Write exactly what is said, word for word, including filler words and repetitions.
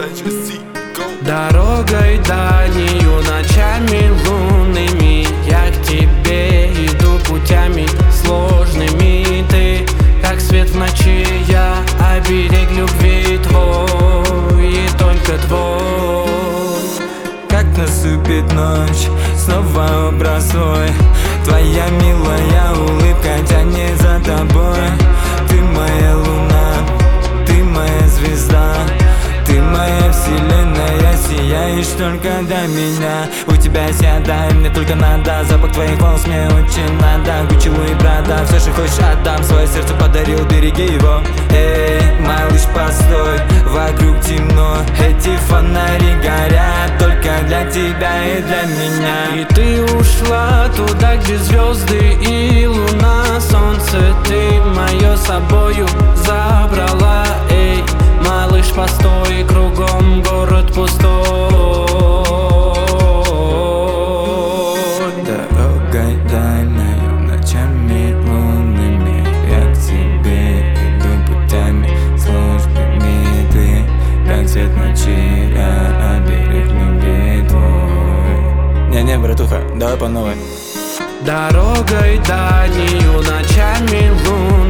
Дорогой дальнею, ночами лунными я к тебе иду путями сложными. Ты, как свет в ночи, я оберег любви твой и только твой. Как наступит ночь, снова образ твой. Твоя милая улыбка тянет за тобой. Ты моя луна, ты моя звезда, ты моя вселенная, сияешь только до меня. У тебя сияй, мне только надо. Запах твоих волос мне очень надо. Гуччи, Луи, Прада, все, что хочешь отдам. Свое сердце подарил, береги его. Эй, малыш, постой, вокруг темно. Эти фонари горят только для тебя и для меня. И ты ушла туда, где звезды и луна. Солнце ты мое собою забрала. Эй, малыш, постой, кругом город пустой. Дорогой дальною, ночами лунными я к тебе иду путями сложными. Ты, как свет ночи, я оберег любви твой. Не-не, братуха, давай по новой. Дорогой дальнею, ночами лунными